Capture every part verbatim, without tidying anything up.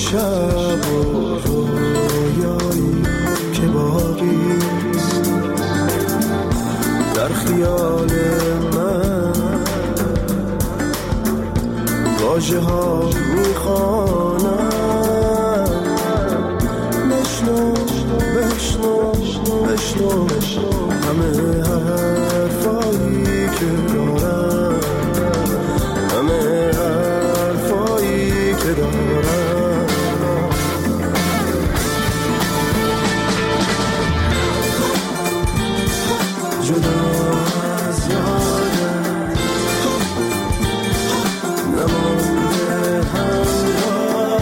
شب و رویایی که باقیست در خیال من واژه ها میخوانم بشنو بشنو بشنو همه حرفایی که دارم همه حرفایی که دارم جدا از یادم نمانده همراه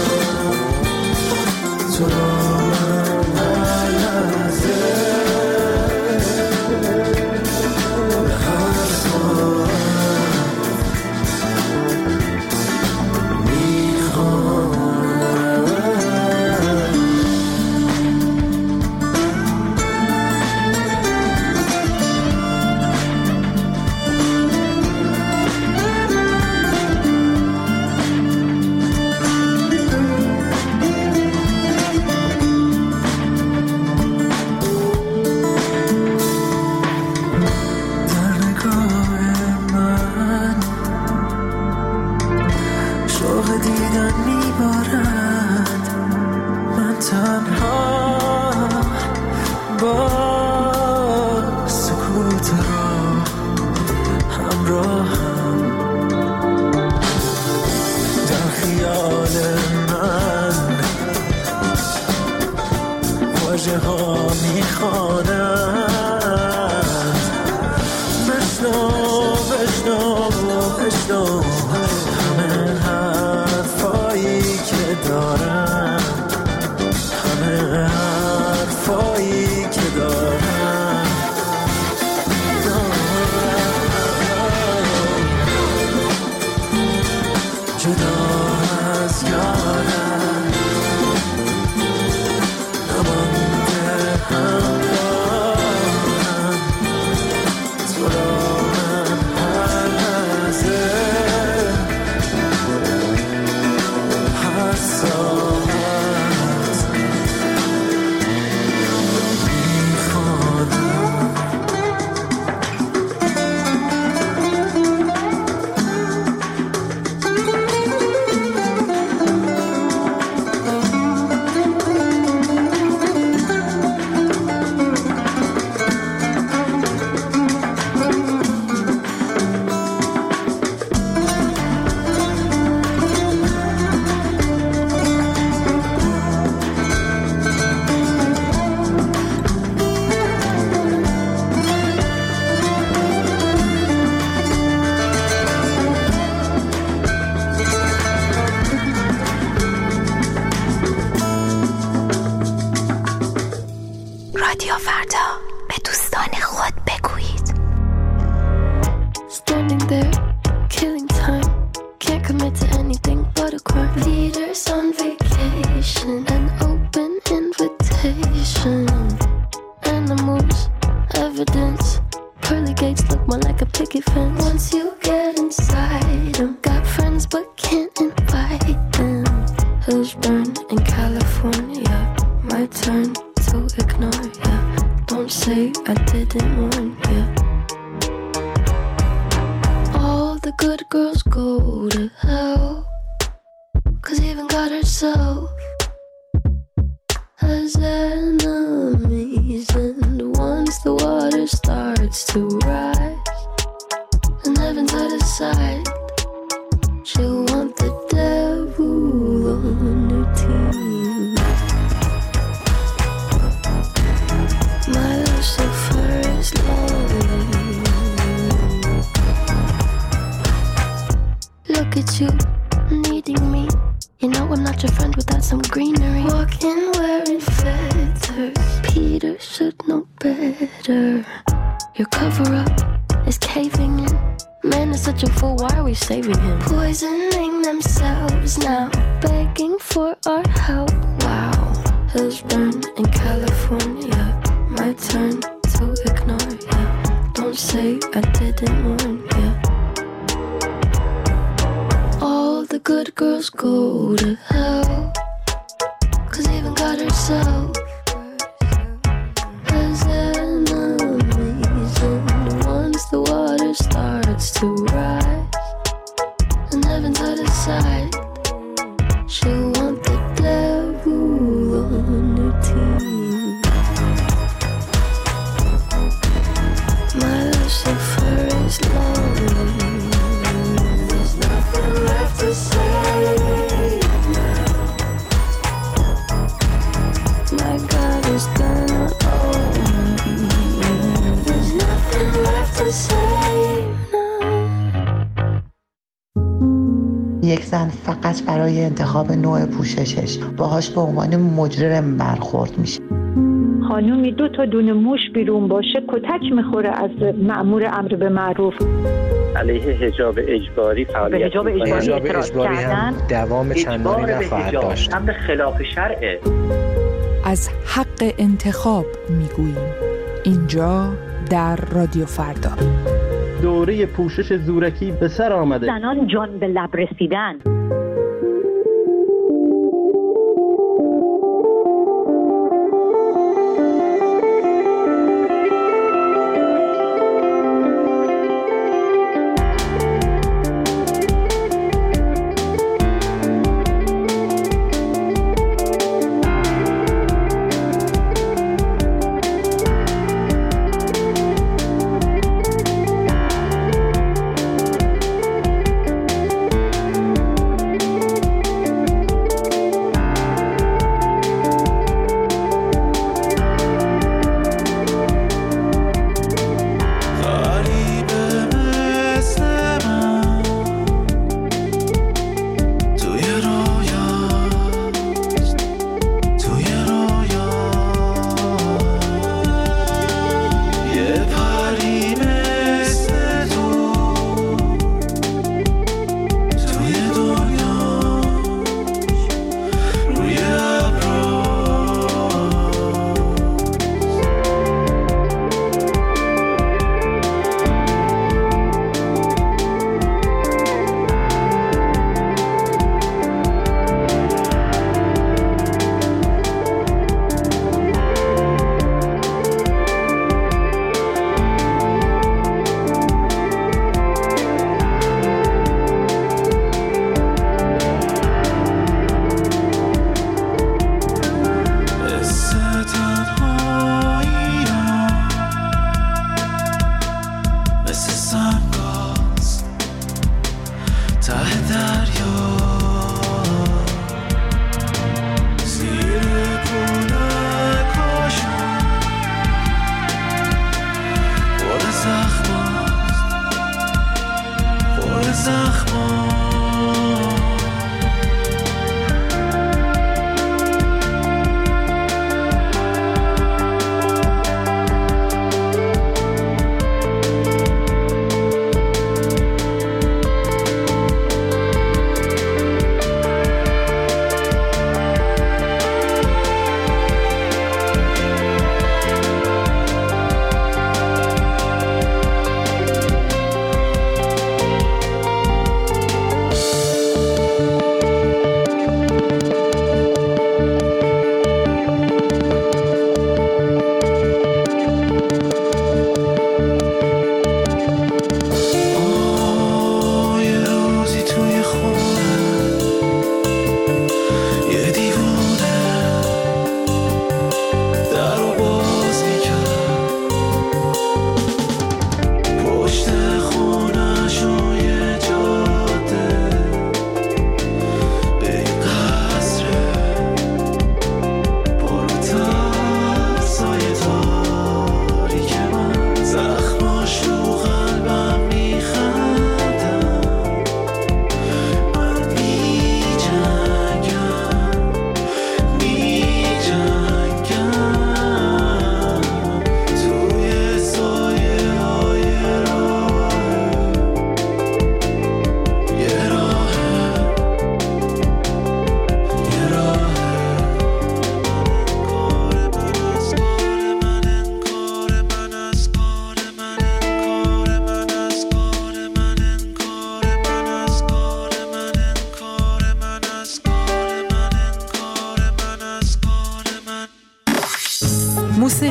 تو را من هر لحظه هر ساعت good girls go to hell, 'cause even God herself has enemies. And once the water starts to rise and heaven's out of sight, she'll want the devil on her team. My Lucifer is lonely. There's nothing left to say now. My God is gonna own me. There's nothing left to say now. یک زن فقط برای انتخاب نوع پوششش باهاش به عنوان مجرم برخورد میشه. خانومی دو تا دونه موش بیرون باشه کتک میخوره از مأمور امر به معروف. علیه حجاب اجباری فعالیت به حجاب اجباری, حجاب اجباری هم دوام چندانی نخواهد داشت. امر خلاف شرعه. از حق انتخاب میگوییم اینجا در رادیو فردا. دوره پوشش زورکی به سر آمده. زنان جان به لب رسیدن.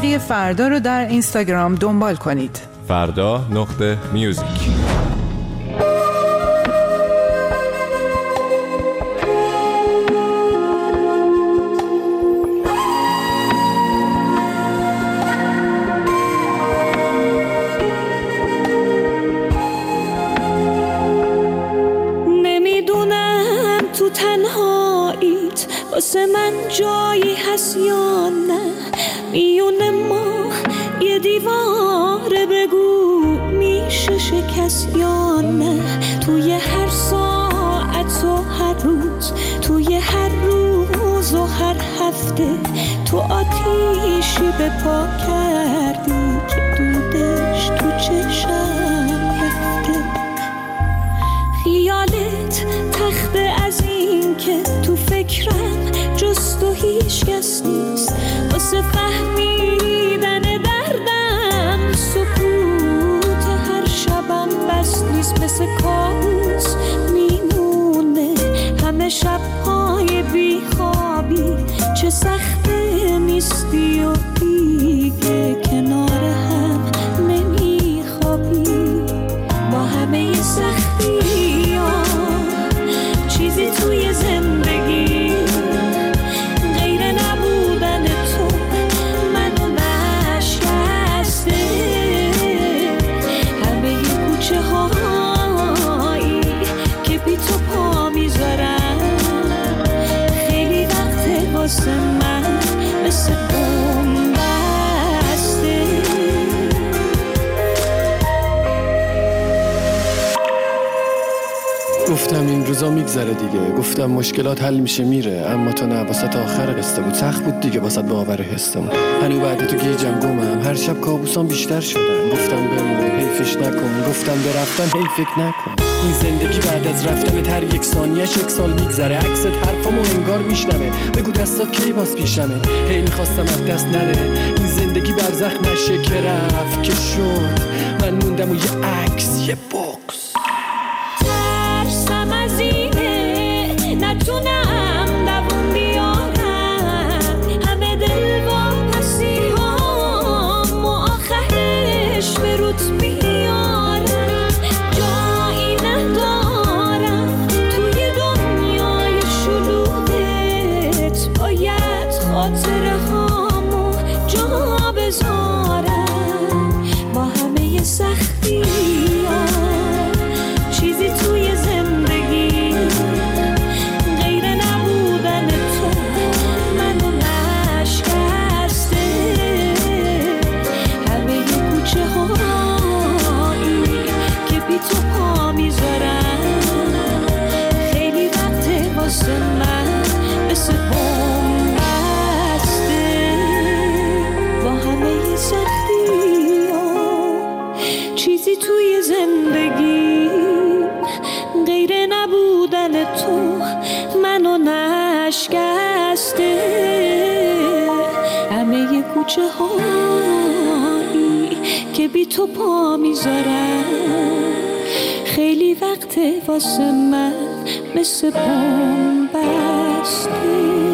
موسیقی فردا رو در اینستاگرام دنبال کنید. فردا نقطه میوزیک. واسه من جایی هست یا نه، میونه ما یه دیواره، بگو میشه شکست یا نه. توی هر ساعت و هر روز، توی هر روز و هر هفته، تو آتیشی به پا کردی که دودش تو چشم رفته. خیالت تخته از این که تو فکرم جز تو هیچ کس نیست، واسه فهمیدن دردم سکوت هر شبم بس نیست. مثل کابوس میمونه همه شبهای بیخوابی، چه سخته نیستی و دیگه کنار هم نمیخوابی. با همه سختی ها چیزی توی زندگی غیر نبودن تو منو نشکسته. همه کوچه هایی که بی تو پا میذارم، خیلی وقته واسه من مثل بوم بسته. گفتم این روزا میگذره دیگه، گفتم مشکلات حل میشه میره، اما تو نه، واسه آخر قصه بود، سخت بود دیگه واسه باور حسمون. هنو بعد تو گیجم گمم، هر شب کابوسام بیشتر شدن. گفتم بمون حیفش نکن، گفتم برفتن هی فکر نکن. این زندگی بعد از رفتن هر یک ثانیه‌اش یک سال میگذره، عکست حرفامو انگار میشنوه. بگو دستا کی باز پیشمه، هی میخواستم از دست نره. این زندگی برزخ نشه که رفت که شد، من موندم و یه عکس یه بوکس. نتونم دوون بیارم همه دل و پسی هم و آخرش به روت میارم. جایی ندارم توی دنیای شلوغت، باید خاطره هامو جا بذارم. با همه سختی ها چیزی توی زندگی تو پا میذارم، خیلی وقته واسه من مثل بوم بسته. با همه سختی ها چیزی توی زندگی غیر نبودن تو منو نشکسته. همه کوچه هایی که بی تو پا میذارم، خیلی وقته واسه من مثل بوم بسته.